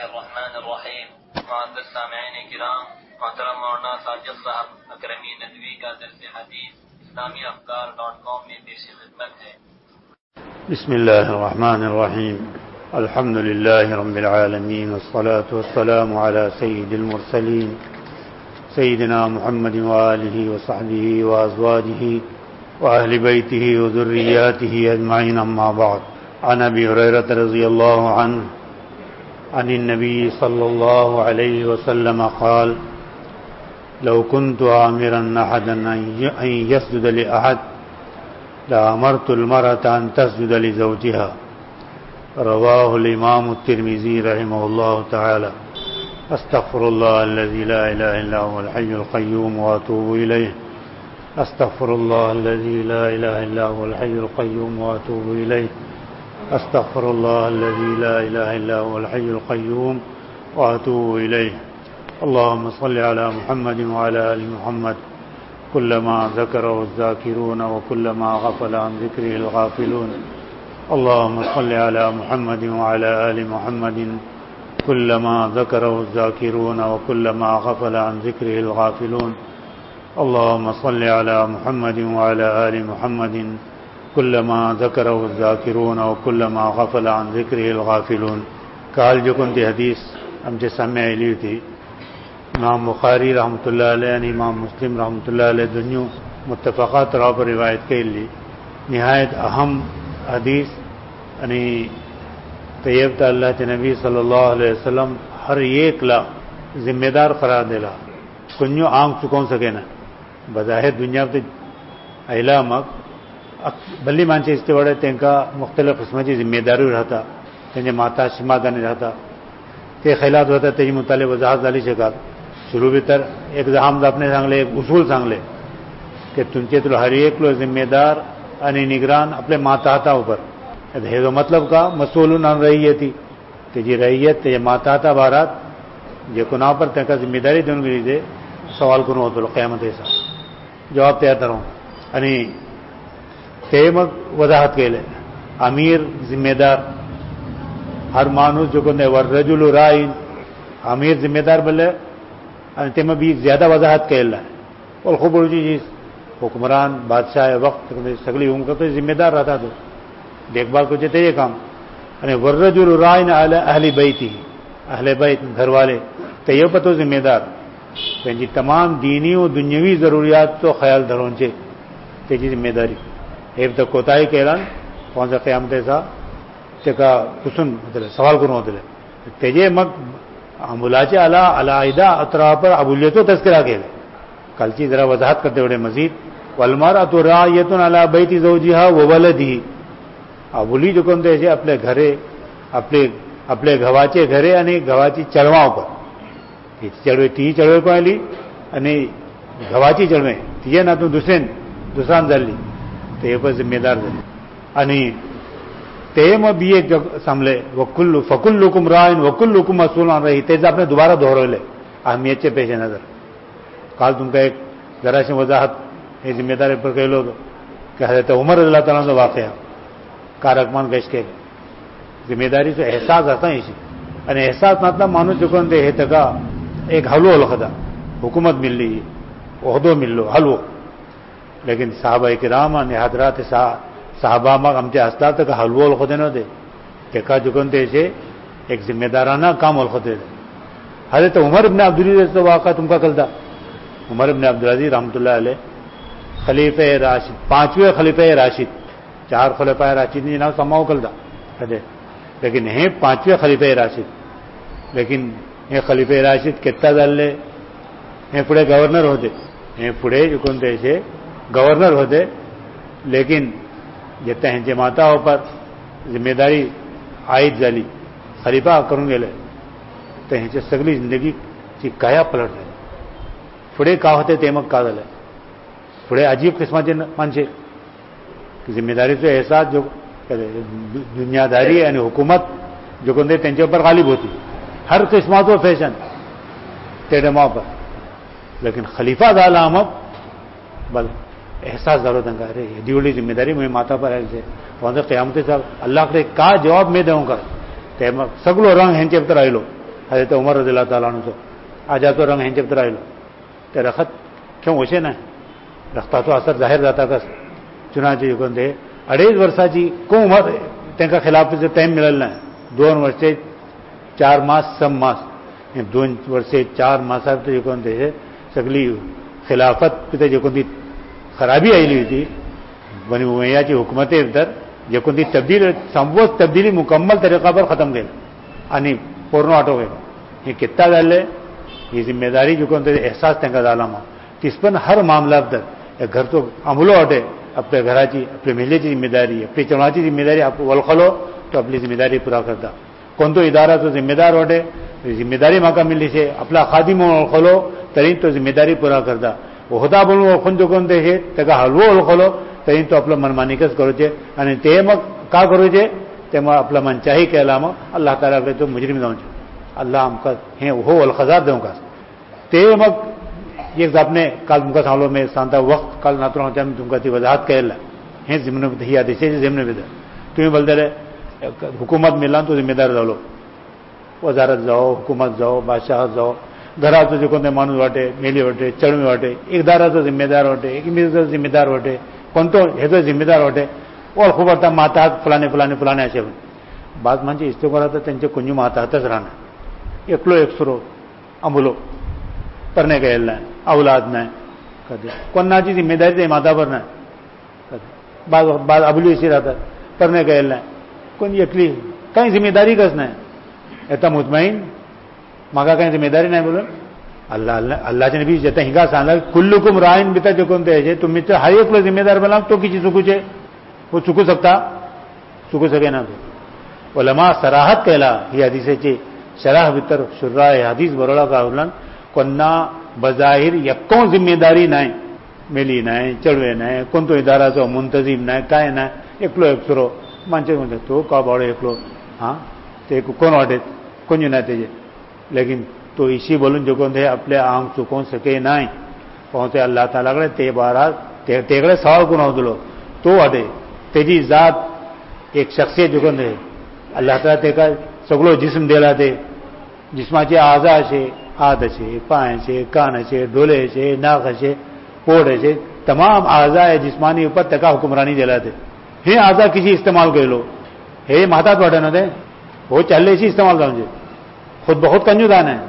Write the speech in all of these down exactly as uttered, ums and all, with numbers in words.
الرحمن الرحیم. معزز سامعین کرام، محترم مولانا ساجد صاحب اکرمی ندوی کا درس حدیث اسلامی افکار ڈاٹ کام میں پیش خدمت ہے. بسم اللہ الرحمن الرحیم. الحمد للہ رب العالمین والصلاة والسلام علی سید المرسلین سیدنا محمد وآلہ وصحبہ وازواجہ وأهل بيته وذرياته أجمعين. أما بعد، عن أبي هريرة رضي الله عنه عن النبي صلى الله عليه وسلم قال: لو كنت آمرا أحدا أن يسجد لأحد لأمرت المرأة أن تسجد لزوجها. رواه الإمام الترمذي رحمه الله تعالى. أستغفر الله الذي لا إله إلا هو الحي القيوم وأتوب إليه. أستغفر الله الذي لا إله إلا هو الحي القيوم وأتوب إليه. أستغفر الله الذي لا إله إلا هو الحي القيوم وأتوب إليه. اللهم صل على محمد وعلى آل محمد كلما ذكره الذاكرون وكلما غفل عن ذكره الغافلون. اللهم صل على محمد وعلى آل محمد كلما ذكره الذاكرون وكلما غفل عن ذكره الغافلون. اللهم صل على محمد وعلى آل محمد كلما ذكره الذاكرون وكلما غفل عن ذكره الغافلون. کال جو کنتی حدیث ہم سے سامنے آئی تھی. امام بخاری رحمۃ اللہ علیہ یعنی امام مسلم رحمۃ اللہ علیہ دنیا متفقہ طور پر روایت کے لی نہایت اہم حدیث یعنی طیب تا اللہ کے نبی صلی اللہ علیہ وسلم ہر ایک لا ذمہ دار قرار دلا کنیو آنکھ چکون سکے نا بظاہر دنیا تے اہلا مک بلی مانچے اس بڑے تین کا مختلف قسم کی ذمہ داری رہتا تنجے ماتا شمادانی رہتا تے خیلات ہوتا تجھے مطالعہ وضاحت علی شکار شروع بھی تر ایک زحام اپنے سانگ لے ایک اصول سانگ لے کہ تنچے تو ہر ایک لو ذمہ دار انی نگران اپنے ماتا آتا اوپر ہے تو مطلب کا مسئول نہ رہیتی تجھے رہیت تجھے ماتا آتا بارات یہ کنا پر تین کا ذمہ داری دن گری دے سوال کروں ہوتا قیامت ایسا جواب تیار کروں یعنی تیمک وضاحت کے لئے امیر ذمہ دار ہر مانوس جو کنے والرجل رائن امیر ذمہ دار بلے یعنی تیمک بھی زیادہ وضاحت کے لئے والخوب رجی جیس حکمران بادشاہ وقت سگلی ہوں کا تو ذمہ دار رہتا تو دیکھ بھال کو چاہتے یہ کام یعنی والرجل رائن اہل بیتی اہل بیت گھر والے تیو پر تو ذمہ دار تیجی تمام دینی و دنیاوی ضروریات تو خیال دھرونچے تیجی ذمہ داری ایب تک کوتاہی کے اعلان کون سا قیامت ایسا تکا کسن سوال کروں ہوتے لے تیجے مک ملاچے علا علائدہ اطراف پر ابولیت و تذکرہ کے لے کل چیز ذرا وضاحت کرتے ہوئے مزید والمرأۃ راعیۃ علی بیت زوجہا وولدہ ابولی جو کون ایسے اپنے گھرے اپنے اپنے گھواچے گھرے یعنی گھواچی چڑواؤں پر چڑوے تی چڑوے کو لی یعنی گھواچی چڑوے تیے نہ تو دوسرے دوسرا در لی تو یہ پر ذمہ دار دے یعنی تیم بھی ایک سملے وکل فکلکم رائن وکلکم مسئول عن رہی تیز اپنے دوبارہ دوہرو لے اہمیت سے پیش نظر کال تم کا ایک ذرا سے وضاحت یہ ذمہ داری پر کہہ لو کہ حضرت عمر رضی اللہ تعالیٰ سے واقعہ کارکمان گش کے ذمہ داری سے احساس آتا ہے اسی یعنی احساس مطلب مانو چکن دے ہے تکا ایک حلو الخدا حکومت مل لی عہدو مل لو حلو لیکن صحابہ کرام نے حضرات صحابہ ماں ہم سے اسلام تک حلو الخدے نہ دے دیکھا چکن دے سے ایک ذمہ دارانہ کام الخدے دے حضرت عمر ابن عبدالعزیز سے واقعہ تم کا کل تھا. عمر ابن عبدالعزیز رحمۃ اللہ علیہ خلیفہ راشد پانچویں خلیفہ راشد چار خلیفہ راشد نے جناب سماؤ کل تھا لیکن ہیں پانچویں خلیفہ راشد لیکن یہ خلیفہ راشد کتنا دل لے ہیں پڑے گورنر ہوتے ہیں پڑے جو کون دے سے گورنر ہوتے لیکن جتنا ہیں جماعتہ ہو پر ذمہ داری عائد جالی خلیفہ کروں گے لے تو ہیں سگلی زندگی کی کایا پلٹ رہے پڑے کا ہوتے تیمک کا دل ہے پڑے عجیب قسمت منچے ذمہ داری سے احساس جو دنیا داری یعنی حکومت جو کندے تنچے پر غالب ہوتی ہر قسمت و فیشن تیرے ماں پر لیکن خلیفہ دالا ہم بل احساس ضرورت ہے ارے دیولی ذمہ داری مجھے ماتا پر ہے سے وہاں قیامت صاحب اللہ کے کا جواب میں دوں گا سگلو رنگ ہینچے پر آئے لو حضرت عمر رضی اللہ تعالیٰ عنہ تو آجا تو رنگ ہینچ رہے تے رخت کیوں وشے نا رختا تو اثر ظاہر رہتا کس چنانچہ یہ کون دے اڑیج ورساچی کو عمر تنکا خلاف سے ٹائم ملنا ہے دون ورسے چار ماس سم ماس دون ورسے چار ماس تو یہ کون دے سگلی خلافت پہ جو کون دی خرابی آئی لی تھی بنی امیہ کی حکومت ادھر جو کون دی تبدیل سموت تبدیلی مکمل طریقہ پر ختم گئے یعنی پورنو آٹو گئے یہ کتنا ڈال لے یہ ذمہ داری جو کون دے احساس تنکا ڈالا ماں اس پر ہر معاملہ ادھر گھر تو عملو ہٹے اپنے گھراچی اپنے محلے کی ذمہ داری اپنی چڑھاچی ذمہ داری آپ ولخلو تو اپنی ذمہ داری پورا کرتا کون تو ادارہ تو ذمہ دار ہٹے ذمہ داری ماں کا ملی سے اپنا خادم ولخلو ترین تو ذمہ داری پورا کرتا وہ ہوتا بولوں خون جو کون دے تک حلوہ ولخلو ترین تو اپنا منمانی کس کرو چے یعنی تے مک کا کرو چے تے ماں اپنا من چاہی کے علامہ اللہ تعالیٰ کے تو مجرم دوں چے اللہ ہم کا ہیں وہ الخزار دوں کا تے مک یہ اپنے کال تم کا سالوں میں سانتا وقت کال ناتروں تم کا تی وضاحت کہلا ہیں ضمن دہیا دیسے ضمن بدر تمہیں بولتے رہے حکومت ملا تو ذمہ دار رہو وزارت جاؤ حکومت جاؤ بادشاہ جاؤ گھر تو جو کون مانو واٹے میلی واٹے چڑھویں واٹے ایک دارہ تو ذمہ دار واٹے ایک میرے ذمہ دار واٹے کون تو ہے تو ذمہ دار واٹے اور خوب آتا ماتحت فلانے فلانے فلانے ایسے بات مان اس کو رہا تھا کنجو ماتحتس رہنا ایکلو ایک سرو امبلو پڑھنے کا اللہ اولاد نہ کون نہ چیز ذمہ داری ماتا پر نہ بعض بعض ابلو اسی رہتا پڑھنے کا اللہ کون یکلی کہیں ذمہ داری کس نہ اتنا مطمئن ماں کا کہیں ذمہ داری نہیں بولو اللہ اللہ اللہ سے نبی جتنا ہنگا سان کلکم رائن بیتا جو کون دے تم میں ہر ایک لوگ ذمہ دار بنا تو کسی سکو چے وہ چکو سکتا چکو سکے نہ تو علماء سراحت کہلا یہ حدیث چے شرح بتر شراء حدیث بروڑا کا اولن کنا بظاہر یکوں ذمہ داری نہ ملی نہ چڑھوے نہ کون تو ادارہ تو منتظم نہ کائے نہ ایکلو ایک سرو منچے منچے تو کا بڑے ایکلو ہاں تے کون واٹے کون نہ تیجے لیکن تو اسی بولوں جو کون تھے اپنے آنکھ چکون سکے نہ پہنچے اللہ تعالیٰ کرے تے بارہ تیگڑے سوال کو نہ دلو تو واٹے تیجی ذات ایک شخصیت جو کون تھے اللہ تعالیٰ تے کا سگلو جسم دیلا دے جسما چے آزا سے ہاتھ ہے پائیں سے کان ہے ڈولے سے ناک ہے پوڑ ہے تمام اعضاء جسمانی اوپر تکا حکمرانی دلاتے ہیں اعضاء کسی استعمال کر لو ہے ماتا تو ہٹنا دے وہ چلے اسی استعمال کر خود بہت کنجو دان ہے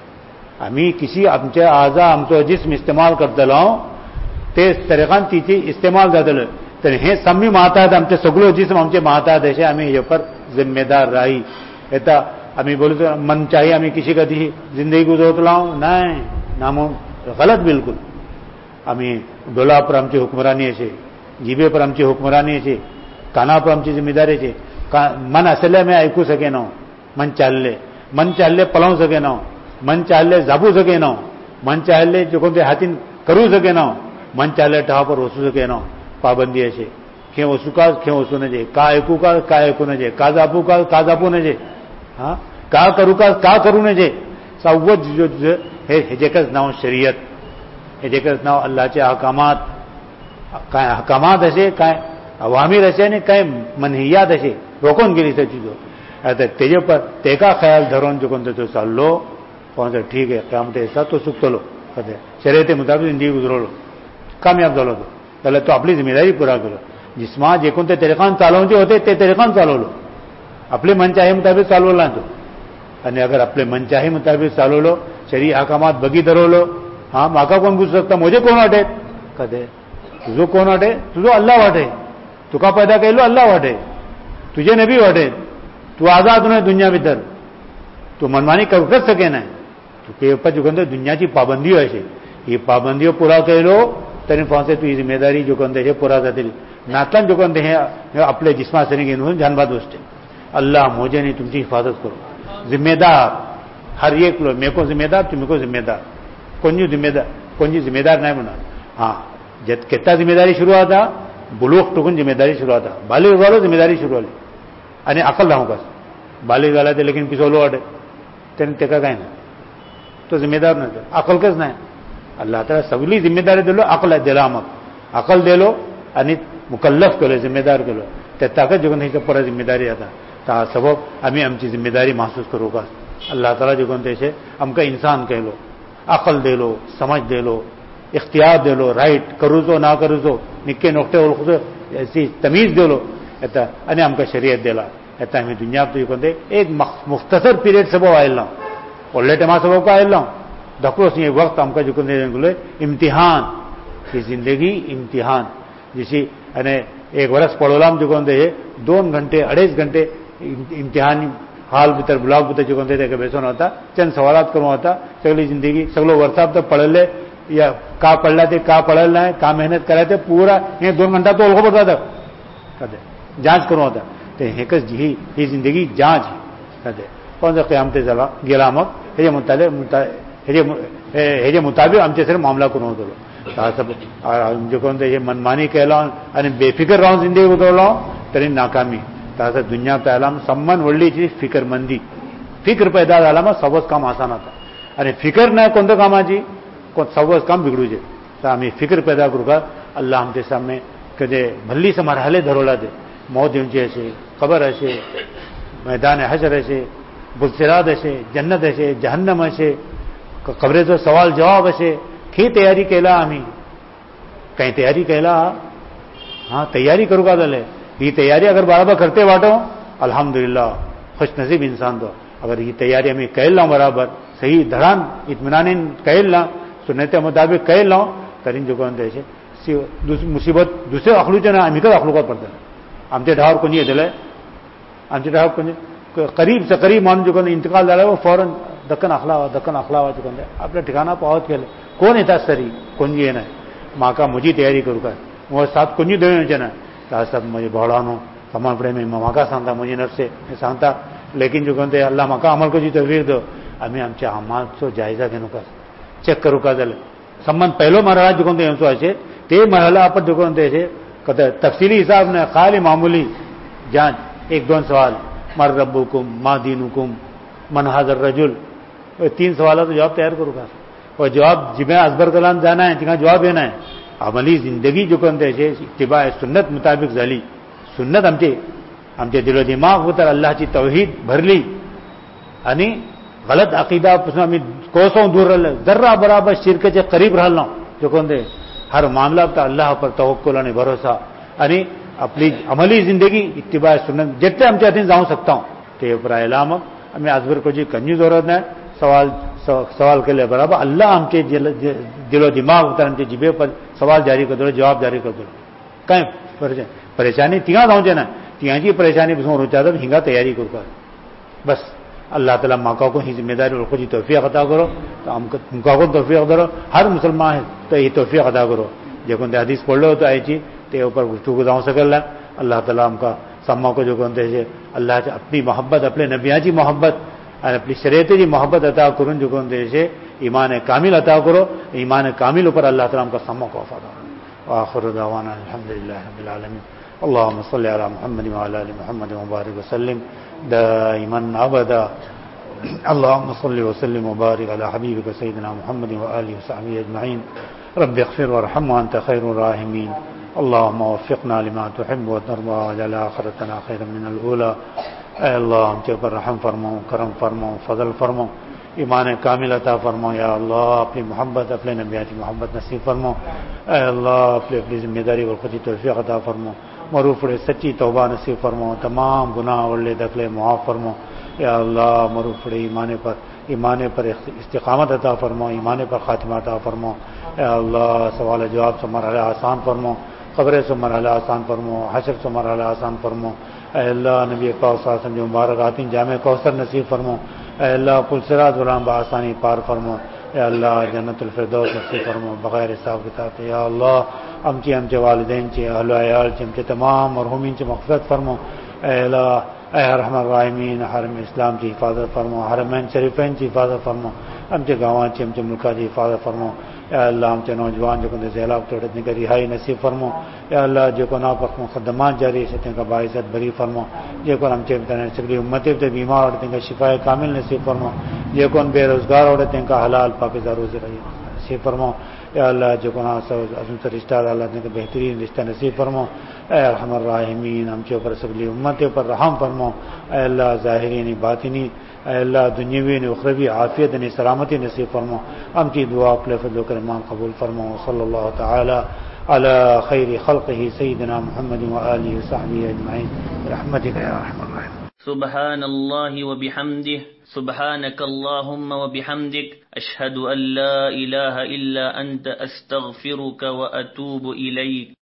ہمیں کسی ہم اعضاء ہم تو جسم استعمال کر دلاؤں تے طریقان تیچی استعمال کر دل ہیں سمی ماتا ہم سے سگلو جسم ہم سے ماتا دے ہمیں یہ پر ذمہ دار رہی ایتا ہمیں بولے تو من چاہیے ہمیں کسی کا دی زندگی گزرت لاؤں نہیں نامو غلط بالکل ہمیں ڈولا پر ہم سے حکمرانی ہے جیبے پر ہم سے حکمرانی ہے کانا پر ہم سے ذمہ داری ہے من اصل میں ایکو سکے نہ من چال لے من چال لے پلاؤ سکے نہ من چال لے زابو سکے نہ من چال لے جو کون ہاتھی کرو سکے نہ من چال لے ٹھا پر وسو سکے نہ پابندی ہے کھیں وسو کا کھیں وسو نہ جے کا ایکو کا کا ایکو نہ جے کا زابو کا کا زابو نہ جے ہاں کا کرو کا کا کرو نہ جے سب جو ہے ہجکس ناؤ شریعت ہجکس ناؤ اللہ کے احکامات احکامات ہے کہیں عوامی رسے نے کہیں منہیات ہے روکون گری سے چیزوں تیجے پر تیکا خیال دھرون جو کون تو سال لو کون سے ٹھیک ہے قیامت ایسا تو سکھ تو لو کہتے شریعت مطابق زندگی گزرو لو کامیاب دولو دو پہلے تو اپنی ذمہ داری پورا کرو جس ماں جے کون تے طریقان چالو جو ہوتے تے طریقان چالو لو اپنے من چاہے مطابق چالو لا تو یعنی اگر اپنے من چاہے مطابق چالو لو شریع احکامات بگی درو لو ہاں ماں کا کون پوچھ سکتا مجھے کون ہٹے کہتے تجھے کون ہٹے تجھے اللہ ہٹے تو کا پیدا کر لو اللہ ہٹے تجھے نبی ہٹے تو آزاد ہونے دنیا بھیتر تو منمانی کر کر سکے نا تو کہ اوپر جو کہتے دنیا کی پابندی ہے یہ پابندیوں پورا کر لو تین پہنچے تو یہ ذمہ داری جو کہتے ہیں پورا کرتے ناتن جو کہتے ہیں اپنے جسما سے نہیں جان بات دوست اللہ مجھے نہیں تم کی حفاظت کرو ذمہ دار ہر ایک لوگ میرے کو ذمہ دار تم کو ذمہ دار کون جو ذمہ دار کون جی ذمہ دار نہیں بنا ہاں جب کتنا ذمہ داری شروع ہوتا بلوغ ٹکن ذمہ داری شروع ہوتا بالغ والو ذمہ داری شروع ہوئی یعنی عقل رہوں کس بالغ والا تھے لیکن پسولو ہٹے تین ٹکا کہیں نا تو ذمہ دار نہ تھے عقل کس نہیں اللہ تعالیٰ سگلی ذمہ داری دے لو عقل ہے دلامک عقل دے لو یعنی مکلف کرو ذمہ دار کرو طاقت جو نہیں تو پورا ذمہ داری آتا تا سبب ہمیں ہم چیز ذمہ داری محسوس کرو گا اللہ تعالیٰ جو کہتے ہیں ہم کا انسان کہہ لو، عقل دے لو، سمجھ دے لو، اختیار دے لو، رائٹ کرو تو نہ کرو تو نکے نقطے ایسی تمیز دے لو ایتا انہیں ہم کا شریعت دے لا ایتا ہمیں دنیا تو یہ کہتے ایک مختصر پیریڈ سے وہ آئے لاؤں اور لیٹ ہمارا سب کا آئے لاؤں دکھو سی وقت ہم کا جو کہتے امتحان کی زندگی امتحان جیسی انہیں ایک برس پڑھولام جو کہتے ہیں دو گھنٹے اڑھائی گھنٹے امتحان حال بھیتر بلاک بھیتر جو کہتے تھے کہ بیسو نہ ہوتا چند سوالات کروں ہوتا سگلی زندگی سگلو ورساب تک پڑھ لے یا کا پڑھ لیتے کا پڑھ لے کا محنت کرے تھے پورا یہ دو گھنٹہ تو الگ پڑتا تھا کہتے جانچ کروں ہوتا تو ایک جی یہ زندگی جانچ ہے کہتے کون سا قیامت گیلا مک ہے مطابق ہم سے صرف معاملہ کروں ہوتا سب جو کہتے یہ منمانی کہہ لاؤں یعنی بے فکر رہا ہوں زندگی کو لاؤں ترین ناکامی تازہ دنیا پہ علام سمن وڑلی چیز فکر مندی فکر پیدا علامہ سبز کام آسان آتا یعنی فکر نہ کون کام آجی کون سبز کام بگڑو جائے تو ہمیں فکر پیدا کرو گا اللہ ہم کے سامنے کہ بھلی سے مرحلے دھرولا دے موت اونچے ایسے قبر ایسے میدان حشر ایسے بلسرات ایسے جنت ایسے جہنم ایسے قبرے تو سوال جواب ایسے کی تیاری کہلا ہمیں کہیں تیاری کہلا ہاں تیاری کرو گا دلے یہ تیاری اگر برابر کرتے باٹو الحمدللہ خوش نصیب انسان تو اگر یہ تیاری ہمیں کہہ لاؤں برابر صحیح دھڑان اطمینان کہہ لاؤں سنت مطابق کہہ لاؤں ترین جو کہتے ہیں مصیبت دوسرے اخلو جو نا ہمیں کا اخلو کا پڑتا ہے ہم سے ڈھاور کنجی دلے ہم سے ڈھاور کنجی قریب سے قریب مان جو کہتے انتقال ڈالا وہ فوراً دکن اخلا ہوا دکن اخلا ہوا جو کہتے اپنا ٹھکانا پہنچ کے کون ہے تھا سری کنجی ہے نا ماں کا مجھے تیاری کروں گا وہ ساتھ کنجی دے نا سب مجھے بڑھانو سامان پڑے میں ماں کا سانتا مجھے نف سے سانتا لیکن جو کہتے اللہ ماں کا عمل کو جی توفیق دو ہمیں ہم چاہ عمل سو جائزہ دینے کا چیک کرو کا دل سمن پہلو مرحلہ جو کہتے ہیں سو ایسے تے مرحلہ پر جو کہتے ہیں کہتے تفصیلی حساب نے خالی معمولی جانچ ایک دو سوال مر ربکم ما دینکم من ھذا الرجل تین سوالات تو جواب تیار کرو گا اور جواب جب ازبر کلام جانا ہے جہاں جواب دینا ہے عملی زندگی جو کہتے ہیں اتباع سنت مطابق زلی سنت ہم سے ہم سے دل و دماغ ہوتا اللہ کی توحید بھر لی یعنی غلط عقیدہ ہمیں کوسوں دور رہ ذرہ برابر شرک کے قریب رہ لوں جو کہتے ہر معاملہ کا اللہ پر توکل یعنی بھروسہ یعنی اپنی عملی زندگی اتباع سنت جتنے ہم چاہتے ہیں جاؤں سکتا ہوں تو یہ برا علام ہمیں ازبر کو جی کنجی ضرورت ہے سوال سوال کے لیے برابر اللہ ہم کے دل و دماغ ہوتا ہے ہم کے جبے پر سوال جاری کر دو جواب جاری کر دو کہیں پریشانی تیاں داؤں نا تیاں کی پریشانی بس روچا دو ہنگا تیاری کرو کر بس اللہ تعالیٰ ماں کو ہی ذمہ داری اور خود ہی توفیق عطا کرو تو ہم کو توفیق کرو ہر مسلمان ہے تو یہ توفیق عطا کرو جو کہتے حدیث پڑھ لو تو آئی چیز تو اوپر گفتگو داؤں سے کر لیں اللہ تعالیٰ ہم کا سما کو جو کہتے ہیں اللہ سے اپنی محبت اپنے نبیاں کی محبت اور اپنی شریعت کی محبت عطا کروں جو کہتے ہیں ایمان کامل عطا کرو ایمان کامل اوپر اللہ تعالیٰ ہم کا سما کو عطا کرو وآخر دعوانا الحمدللہ رب العالمین اللهم صل على محمد وعلى ال محمد وبارك وسلم دائما ابدا اللهم صل وسلم وبارك على حبيبك سيدنا محمد واله وصحبه اجمعين رب اغفر وارحم وانت خير الراحمين اللهم وفقنا لما تحب وترضى واجعل آخرتنا خيرا من الاولى اے اللہ ہم پر رحم فرماؤ کرم فرماؤ فضل فرماؤ ایمان کامل عطا فرماؤ یا اللہ اپنی محبت اپنے نبیوں کی محبت نصیب فرماؤ اے اللہ اپنی اپنی ذمہ داری اور خود توفیق عطا فرماؤ مروفڑے سچی توبہ نصیب فرماؤ تمام گناہ ولے دخلے معاف فرماؤ یا اللہ مروفڑے ایمان پر ایمان پر استقامت عطا فرماؤ ایمان پر خاتمہ عطا فرماؤ یا اللہ سوال جواب سے مرحلہ آسان فرماؤ قبریں سے مرحلہ آسان فرماؤ حشر سے مرحلہ آسان فرماؤ اے اللہ نبی پاک صلی اللہ علیہ وسلم جو مبارک آتین جامع کوثر نصیب فرماؤ اے اللہ پلسرات غلام بآسانی پار فرماؤ اے اللہ جنت الفردوس نصیب فرماؤ بغیر حساب کتاب یا اللہ ہم چی ہم چے والدین چے اہل و عیال چے ہم چے تمام مرحومین چے مغفرت فرماؤ اے اللہ اے ارحم الراحمین حرم اسلام کی حفاظت فرماؤ حرمین شریفین کی حفاظت فرماؤ ہم چے گاواں چے ہم چے ملکہ کی حفاظت فرماؤ یا اللہ ہم چے نوجوان جو کندے سیلاب توڑنے کا رہائی نصیب فرماؤ یا اللہ جو کو ناپک مقدمات جاری سے کا باعثت بری فرماؤ جو کو ہم چے سگری امتی تے بیمار اور کا شفا کامل نصیب فرماؤ جو کو بے روزگار اور کا حلال پاکیزہ روزی نصیب فرماؤ یا اللہ جو کو عظم سے رشتہ اللہ کا بہترین رشتہ نصیب فرماؤ اے ارحم الراحمین ہم چے اوپر سگلی امت پر رحم فرماؤ اے اللہ ظاہرین باطنی اے اللہ دنیاوی نے اخروی عافیت نے سلامتی نصیب فرما. ہم کی دعا اپنے فضل و کرمان قبول فرما. صلی اللہ تعالی علی خیر خلقہ سیدنا محمد وآلہ وصحبہ اجمعین برحمتک یا ارحم الراحمین. سبحان اللہ وبحمدہ سبحانک اللہم وبحمدک اشہد ان لا الہ الا انت استغفرک واتوب الیک.